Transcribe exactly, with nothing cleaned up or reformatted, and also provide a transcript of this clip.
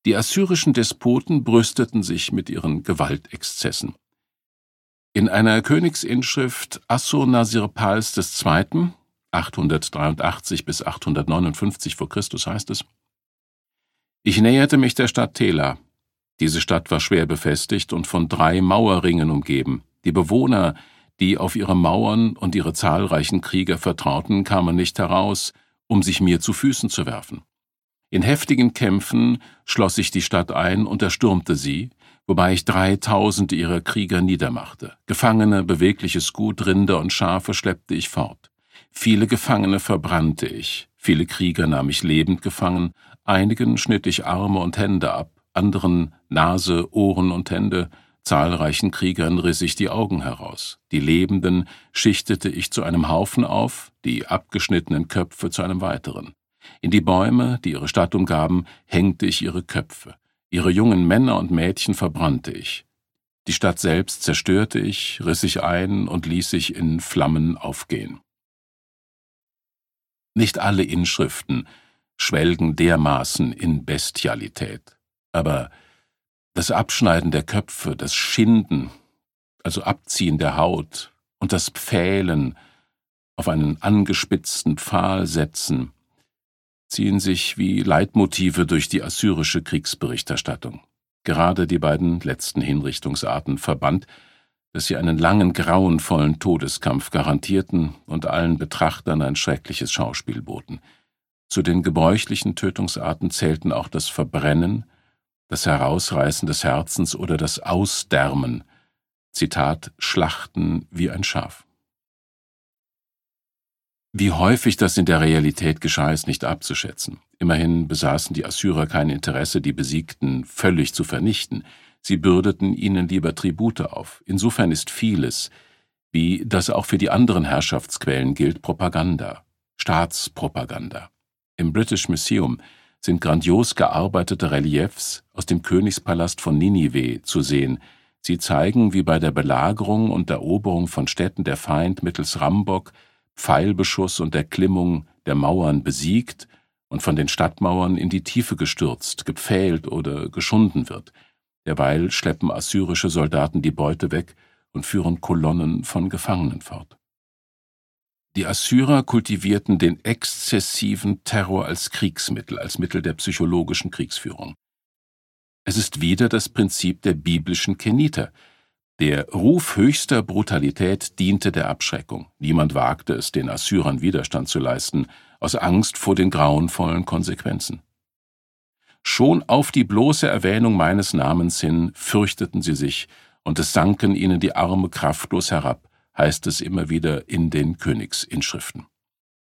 Die assyrischen Despoten brüsteten sich mit ihren Gewaltexzessen. In einer Königsinschrift Assur-Nasir-Pals der Zweite., achthundertdreiundachtzig bis achthundertneunundfünfzig vor Christus heißt es: Ich näherte mich der Stadt Tela. Diese Stadt war schwer befestigt und von drei Mauerringen umgeben. Die Bewohner, die auf ihre Mauern und ihre zahlreichen Krieger vertrauten, kamen nicht heraus, um sich mir zu Füßen zu werfen. In heftigen Kämpfen schloss ich die Stadt ein und erstürmte sie, wobei ich dreitausend ihrer Krieger niedermachte. Gefangene, bewegliches Gut, Rinder und Schafe schleppte ich fort. Viele Gefangene verbrannte ich, viele Krieger nahm ich lebend gefangen, einigen schnitt ich Arme und Hände ab, anderen Nase, Ohren und Hände, zahlreichen Kriegern riss ich die Augen heraus. Die Lebenden schichtete ich zu einem Haufen auf, die abgeschnittenen Köpfe zu einem weiteren. In die Bäume, die ihre Stadt umgaben, hängte ich ihre Köpfe. Ihre jungen Männer und Mädchen verbrannte ich. Die Stadt selbst zerstörte ich, riss ich ein und ließ sich in Flammen aufgehen. Nicht alle Inschriften schwelgen dermaßen in Bestialität, aber das Abschneiden der Köpfe, das Schinden, also Abziehen der Haut und das Pfählen, auf einen angespitzten Pfahl setzen, ziehen sich wie Leitmotive durch die assyrische Kriegsberichterstattung. Gerade die beiden letzten Hinrichtungsarten verband, dass sie einen langen, grauenvollen Todeskampf garantierten und allen Betrachtern ein schreckliches Schauspiel boten. Zu den gebräuchlichen Tötungsarten zählten auch das Verbrennen, das Herausreißen des Herzens oder das Ausdärmen, Zitat, Schlachten wie ein Schaf. Wie häufig das in der Realität geschah, ist nicht abzuschätzen. Immerhin besaßen die Assyrer kein Interesse, die Besiegten völlig zu vernichten. Sie bürdeten ihnen lieber Tribute auf. Insofern ist vieles, wie das auch für die anderen Herrschaftsquellen gilt, Propaganda, Staatspropaganda. Im British Museum sind grandios gearbeitete Reliefs aus dem Königspalast von Ninive zu sehen. Sie zeigen, wie bei der Belagerung und Eroberung von Städten der Feind mittels Rambock, Pfeilbeschuss und Erklimmung der Mauern besiegt und von den Stadtmauern in die Tiefe gestürzt, gepfählt oder geschunden wird. Derweil schleppen assyrische Soldaten die Beute weg und führen Kolonnen von Gefangenen fort. Die Assyrer kultivierten den exzessiven Terror als Kriegsmittel, als Mittel der psychologischen Kriegsführung. Es ist wieder das Prinzip der biblischen Keniter. Der Ruf höchster Brutalität diente der Abschreckung. Niemand wagte es, den Assyrern Widerstand zu leisten, aus Angst vor den grauenvollen Konsequenzen. Schon auf die bloße Erwähnung meines Namens hin fürchteten sie sich, und es sanken ihnen die Arme kraftlos herab, heißt es immer wieder in den Königsinschriften.